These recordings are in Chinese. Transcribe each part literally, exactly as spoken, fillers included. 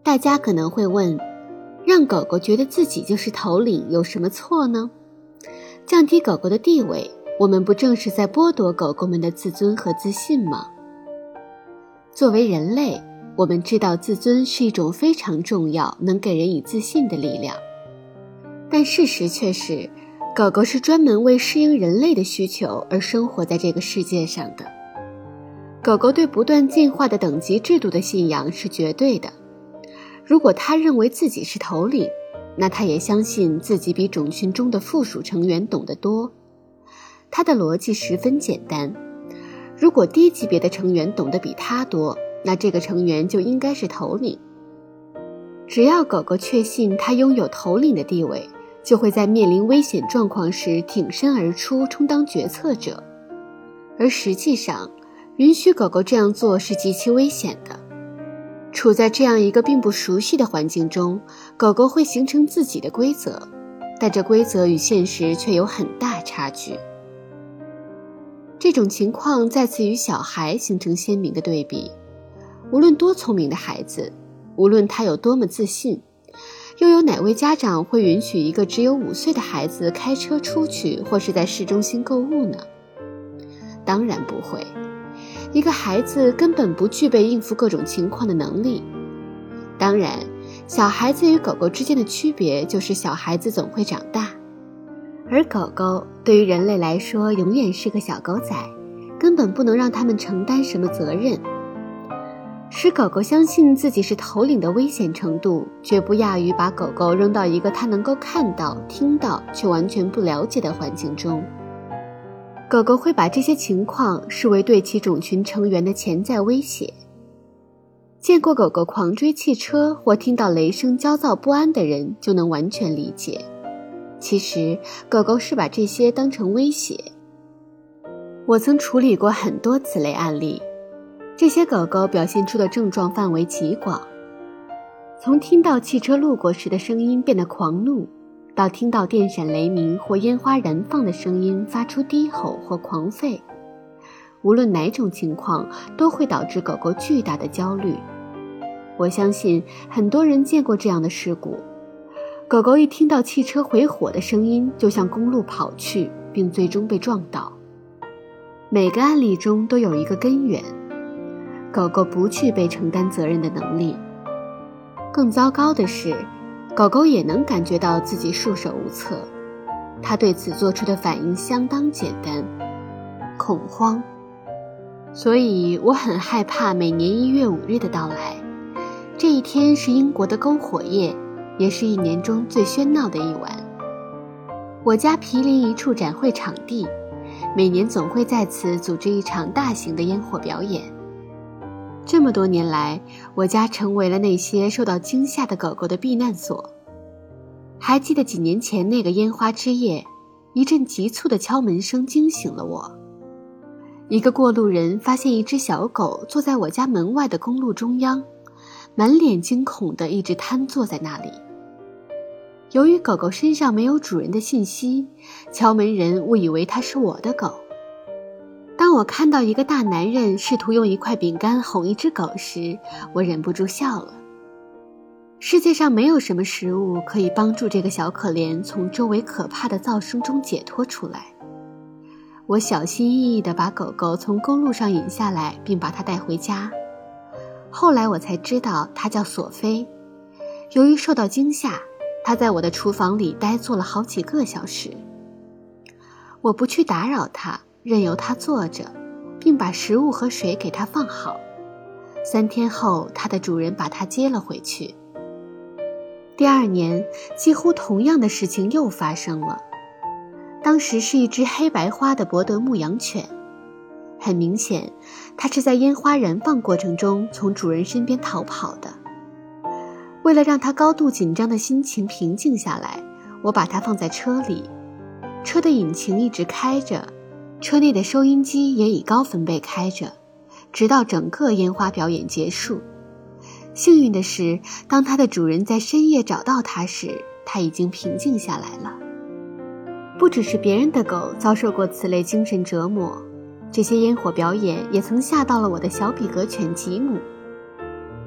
大家可能会问，让狗狗觉得自己就是头领有什么错呢？降低狗狗的地位，我们不正是在剥夺狗狗们的自尊和自信吗？作为人类，我们知道自尊是一种非常重要能给人以自信的力量，但事实却是狗狗是专门为适应人类的需求而生活在这个世界上的。狗狗对不断进化的等级制度的信仰是绝对的，如果它认为自己是头领，那它也相信自己比种群中的附属成员懂得多。它的逻辑十分简单，如果低级别的成员懂得比它多，那这个成员就应该是头领。只要狗狗确信它拥有头领的地位，就会在面临危险状况时挺身而出，充当决策者。而实际上，允许狗狗这样做是极其危险的。处在这样一个并不熟悉的环境中，狗狗会形成自己的规则，但这规则与现实却有很大差距。这种情况再次与小孩形成鲜明的对比。无论多聪明的孩子，无论他有多么自信，又有哪位家长会允许一个只有五岁的孩子开车出去或是在市中心购物呢？当然不会。一个孩子根本不具备应付各种情况的能力。当然，小孩子与狗狗之间的区别就是小孩子总会长大，而狗狗对于人类来说永远是个小狗仔，根本不能让他们承担什么责任。使狗狗相信自己是头领的危险程度，绝不亚于把狗狗扔到一个它能够看到、听到却完全不了解的环境中。狗狗会把这些情况视为对其种群成员的潜在威胁。见过狗狗狂追汽车或听到雷声焦躁不安的人就能完全理解，其实狗狗是把这些当成威胁。我曾处理过很多此类案例，这些狗狗表现出的症状范围极广，从听到汽车路过时的声音变得狂怒，到听到电闪雷鸣或烟花燃放的声音发出低吼或狂吠。无论哪种情况都会导致狗狗巨大的焦虑。我相信很多人见过这样的事故，狗狗一听到汽车回火的声音就向公路跑去，并最终被撞倒。每个案例中都有一个根源，狗狗不具备承担责任的能力。更糟糕的是，狗狗也能感觉到自己束手无策，它对此做出的反应相当简单，恐慌。所以我很害怕每年一月五日的到来，这一天是英国的篝火夜，也是一年中最喧闹的一晚。我家毗邻一处展会场地，每年总会在此组织一场大型的烟火表演。这么多年来，我家成为了那些受到惊吓的狗狗的避难所。还记得几年前那个烟花之夜，一阵急促的敲门声惊醒了我。一个过路人发现一只小狗坐在我家门外的公路中央，满脸惊恐地一直瘫坐在那里。由于狗狗身上没有主人的信息，敲门人误以为它是我的狗。当我看到一个大男人试图用一块饼干哄一只狗时，我忍不住笑了。世界上没有什么食物可以帮助这个小可怜从周围可怕的噪声中解脱出来。我小心翼翼地把狗狗从公路上引下来，并把它带回家。后来我才知道它叫索菲。由于受到惊吓，它在我的厨房里呆坐了好几个小时。我不去打扰它，任由它坐着，并把食物和水给它放好。三天后，它的主人把它接了回去。第二年，几乎同样的事情又发生了。当时是一只黑白花的博德牧羊犬，很明显，它是在烟花燃放过程中从主人身边逃跑的。为了让它高度紧张的心情平静下来，我把它放在车里，车的引擎一直开着，车内的收音机也以高分贝开着，直到整个烟花表演结束。幸运的是，当它的主人在深夜找到它时，它已经平静下来了。不只是别人的狗遭受过此类精神折磨，这些烟火表演也曾吓到了我的小比格犬吉姆。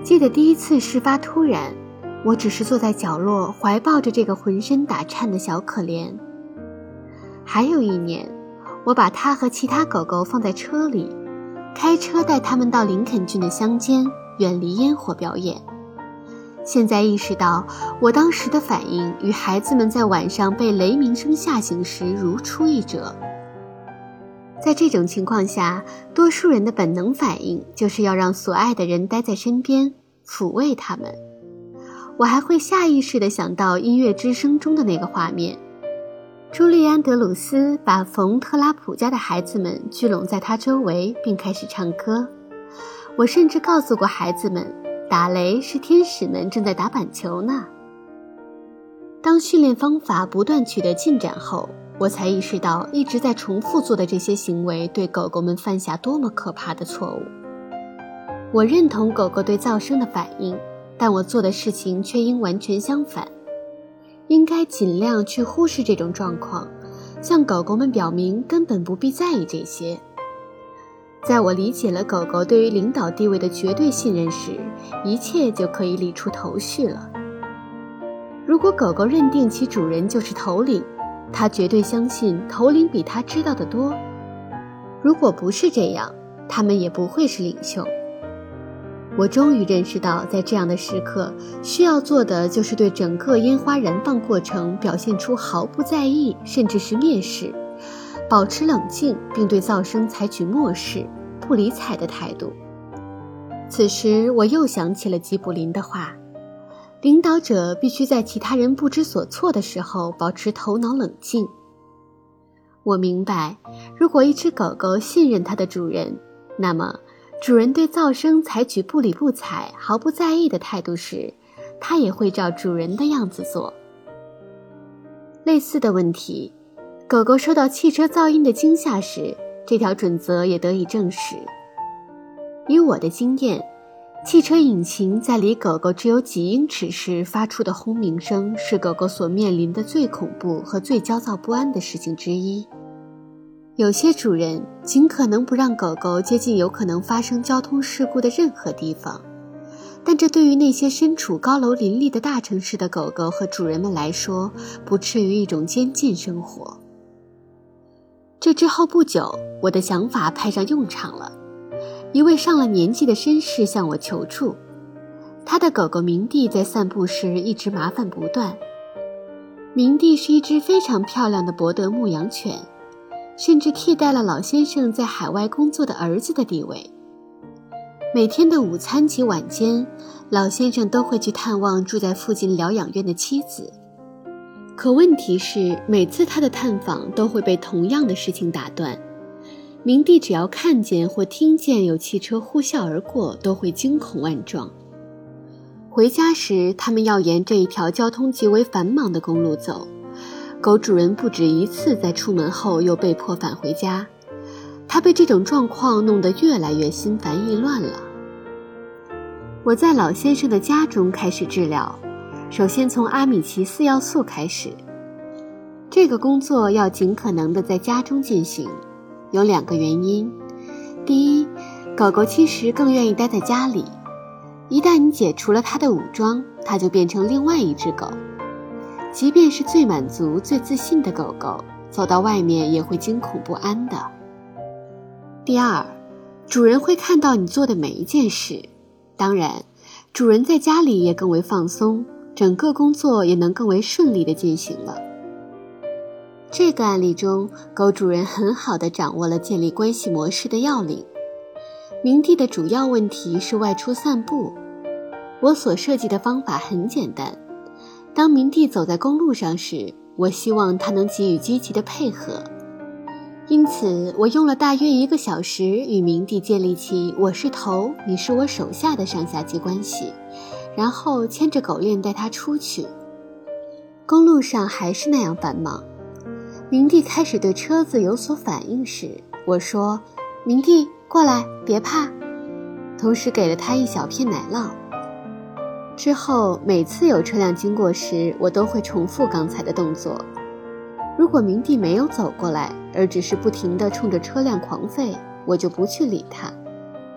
记得第一次事发突然，我只是坐在角落，怀抱着这个浑身打颤的小可怜。还有一年，我把它和其他狗狗放在车里，开车带它们到林肯郡的乡间，远离烟火表演。现在意识到，我当时的反应与孩子们在晚上被雷鸣声吓醒时如出一辙。在这种情况下，多数人的本能反应就是要让所爱的人待在身边，抚慰他们。我还会下意识地想到音乐之声中的那个画面，朱利安·德鲁斯把冯·特拉普家的孩子们聚拢在他周围，并开始唱歌。我甚至告诉过孩子们，打雷是天使们正在打板球呢。当训练方法不断取得进展后，我才意识到一直在重复做的这些行为对狗狗们犯下多么可怕的错误。我认同狗狗对噪声的反应，但我做的事情却应完全相反。应该尽量去忽视这种状况，向狗狗们表明根本不必在意这些。在我理解了狗狗对于领导地位的绝对信任时，一切就可以理出头绪了。如果狗狗认定其主人就是头领，它绝对相信头领比它知道得多。如果不是这样，它们也不会是领袖。我终于认识到，在这样的时刻，需要做的就是对整个烟花燃放过程表现出毫不在意，甚至是蔑视，保持冷静，并对噪声采取漠视、不理睬的态度。此时，我又想起了吉卜林的话：领导者必须在其他人不知所措的时候保持头脑冷静。我明白，如果一只狗狗信任它的主人，那么主人对噪声采取不理不睬、毫不在意的态度时，它也会照主人的样子做。类似的问题，狗狗受到汽车噪音的惊吓时，这条准则也得以证实。以我的经验，汽车引擎在离狗狗只有几英尺时发出的轰鸣声，是狗狗所面临的最恐怖和最焦躁不安的事情之一。有些主人尽可能不让狗狗接近有可能发生交通事故的任何地方，但这对于那些身处高楼林立的大城市的狗狗和主人们来说，不至于一种监禁生活。这之后不久，我的想法派上用场了。一位上了年纪的绅士向我求助，他的狗狗明蒂在散步时一直麻烦不断。明蒂是一只非常漂亮的博德牧羊犬，甚至替代了老先生在海外工作的儿子的地位。每天的午餐及晚间，老先生都会去探望住在附近疗养院的妻子。可问题是，每次他的探访都会被同样的事情打断。明蒂只要看见或听见有汽车呼啸而过，都会惊恐万状。回家时，他们要沿这一条交通极为繁忙的公路走。狗主人不止一次在出门后又被迫返回家，他被这种状况弄得越来越心烦意乱了。我在老先生的家中开始治疗，首先从阿米奇斯药素开始。这个工作要尽可能的在家中进行，有两个原因。第一，狗狗其实更愿意待在家里，一旦你解除了它的武装，它就变成另外一只狗。即便是最满足、最自信的狗狗，走到外面也会惊恐不安的。第二，主人会看到你做的每一件事，当然，主人在家里也更为放松，整个工作也能更为顺利地进行了。这个案例中，狗主人很好地掌握了建立关系模式的要领。明蒂的主要问题是外出散步。我所设计的方法很简单，当明蒂走在公路上时，我希望他能给予积极的配合。因此，我用了大约一个小时与明蒂建立起我是头，你是我手下的上下级关系，然后牵着狗链带他出去。公路上还是那样繁忙。明蒂开始对车子有所反应时，我说：明蒂，过来，别怕，同时给了他一小片奶酪。之后每次有车辆经过时，我都会重复刚才的动作。如果明蒂没有走过来，而只是不停地冲着车辆狂吠，我就不去理他。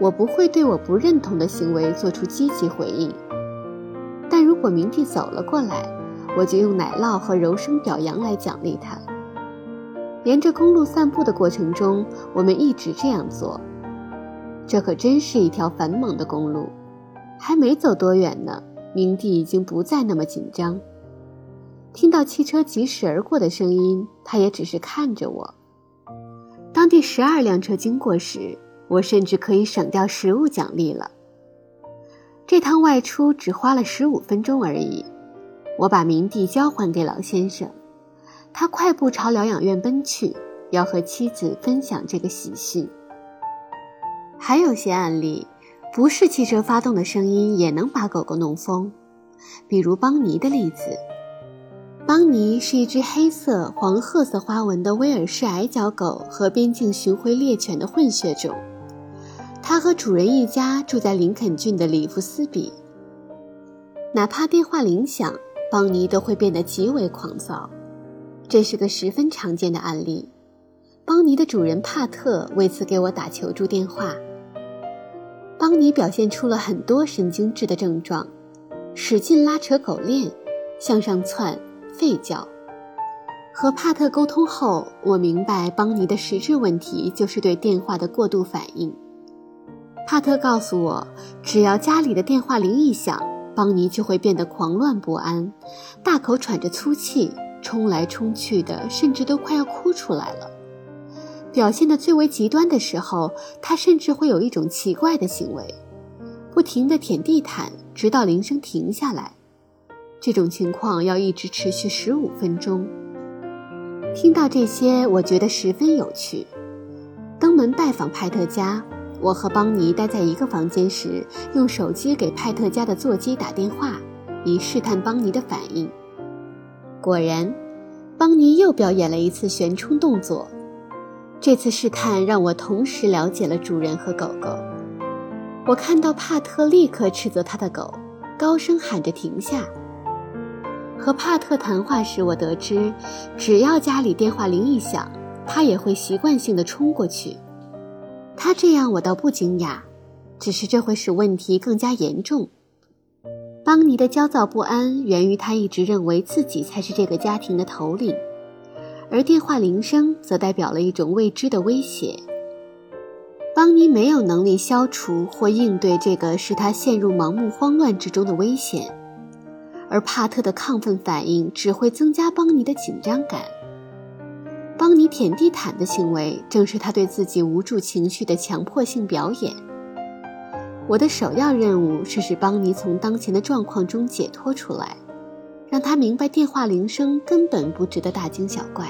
我不会对我不认同的行为做出积极回应。但如果明帝走了过来，我就用奶酪和柔声表扬来奖励他。沿着公路散步的过程中，我们一直这样做。这可真是一条繁忙的公路，还没走多远呢，明帝已经不再那么紧张。听到汽车疾驶而过的声音，他也只是看着我。当第十二辆车经过时，我甚至可以省掉食物奖励了。这趟外出只花了十五分钟而已。我把明帝交还给老先生，他快步朝疗养院奔去，要和妻子分享这个喜讯。还有些案例，不是汽车发动的声音也能把狗狗弄疯，比如邦尼的例子。邦尼是一只黑色、黄褐色花纹的威尔士矮脚狗和边境巡回猎犬的混血种。它和主人一家住在林肯郡的里弗斯比。哪怕电话铃响，邦尼都会变得极为狂躁。这是个十分常见的案例。邦尼的主人帕特为此给我打求助电话。邦尼表现出了很多神经质的症状，使劲拉扯狗链，向上窜，吠叫。和帕特沟通后，我明白邦尼的实质问题就是对电话的过度反应。帕特告诉我，只要家里的电话铃一响，邦尼就会变得狂乱不安，大口喘着粗气，冲来冲去的，甚至都快要哭出来了。表现得最为极端的时候，他甚至会有一种奇怪的行为，不停地舔地毯，直到铃声停下来。这种情况要一直持续十五分钟。听到这些，我觉得十分有趣。登门拜访派特家，我和邦尼待在一个房间时，用手机给派特家的座机打电话，以试探邦尼的反应。果然，邦尼又表演了一次旋冲动作。这次试探让我同时了解了主人和狗狗。我看到帕特立刻斥责他的狗，高声喊着停下。和帕特谈话时，我得知，只要家里电话铃一响，他也会习惯性地冲过去。他这样我倒不惊讶，只是这会使问题更加严重。邦尼的焦躁不安源于他一直认为自己才是这个家庭的头领，而电话铃声则代表了一种未知的威胁。邦尼没有能力消除或应对这个使他陷入盲目慌乱之中的危险，而帕特的亢奋反应只会增加邦尼的紧张感。邦尼舔地毯的行为正是他对自己无助情绪的强迫性表演。我的首要任务是使邦尼从当前的状况中解脱出来，让他明白电话铃声根本不值得大惊小怪。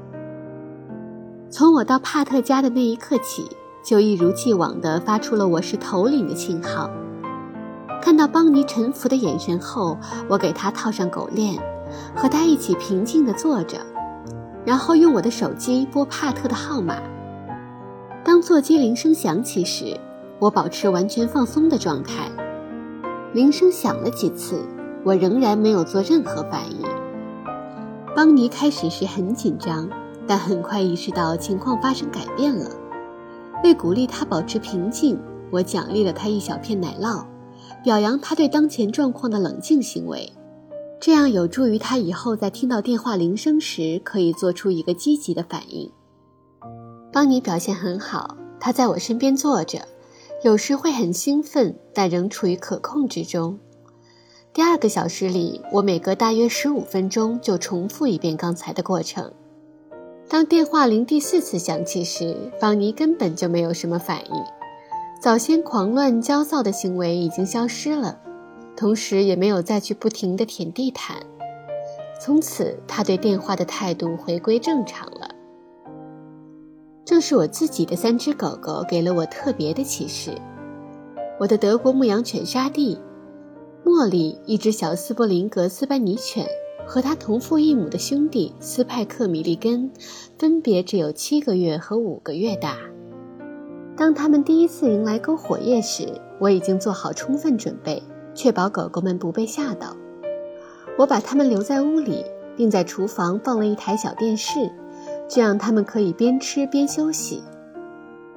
从我到帕特家的那一刻起，就一如既往地发出了我是头领的信号。看到邦尼臣服的眼神后，我给他套上狗链，和他一起平静地坐着，然后用我的手机拨帕特的号码。当座机铃声响起时，我保持完全放松的状态。铃声响了几次，我仍然没有做任何反应。邦尼开始时很紧张，但很快意识到情况发生改变了。为鼓励他保持平静，我奖励了他一小片奶酪，表扬他对当前状况的冷静行为，这样有助于他以后在听到电话铃声时可以做出一个积极的反应。邦尼表现很好，他在我身边坐着，有时会很兴奋，但仍处于可控之中。第二个小时里，我每隔大约十五分钟就重复一遍刚才的过程。当电话铃第四次响起时，邦尼根本就没有什么反应，早先狂乱焦躁的行为已经消失了，同时也没有再去不停地舔地毯。从此，他对电话的态度回归正常了。正是我自己的三只狗狗给了我特别的启示。我的德国牧羊犬沙蒂，茉莉一只小斯波林格斯班尼犬，和他同父异母的兄弟斯派克米利根，分别只有七个月和五个月大。当他们第一次迎来篝火夜时，我已经做好充分准备，确保狗狗们不被吓到。我把它们留在屋里，并在厨房放了一台小电视，这样它们可以边吃边休息。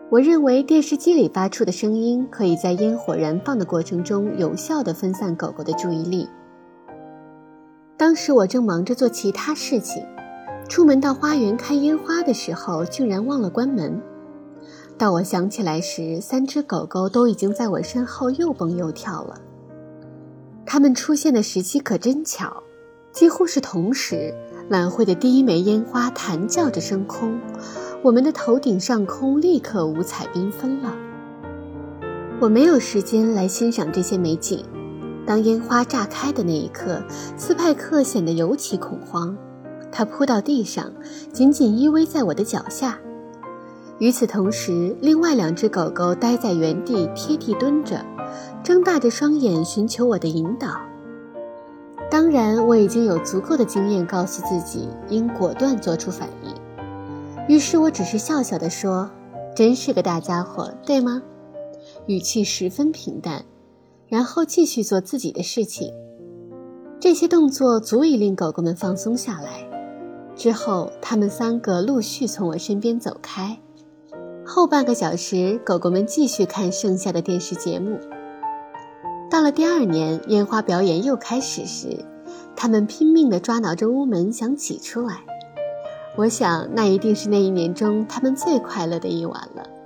我认为电视机里发出的声音可以在烟火燃放的过程中有效地分散狗狗的注意力。当时我正忙着做其他事情，出门到花园看烟花的时候竟然忘了关门。到我想起来时，三只狗狗都已经在我身后又蹦又跳了。它们出现的时期可真巧，几乎是同时，晚会的第一枚烟花弹叫着升空，我们的头顶上空立刻五彩缤纷了。我没有时间来欣赏这些美景，当烟花炸开的那一刻，斯派克显得尤其恐慌，他扑到地上，紧紧依偎在我的脚下。与此同时，另外两只狗狗待在原地贴地蹲着，睁大着双眼寻求我的引导。当然，我已经有足够的经验告诉自己应果断做出反应，于是我只是笑笑地说，真是个大家伙，对吗？语气十分平淡，然后继续做自己的事情。这些动作足以令狗狗们放松下来。之后，它们三个陆续从我身边走开。后半个小时，狗狗们继续看剩下的电视节目。到了第二年，烟花表演又开始时，它们拼命地抓挠着屋门想挤出来。我想，那一定是那一年中它们最快乐的一晚了。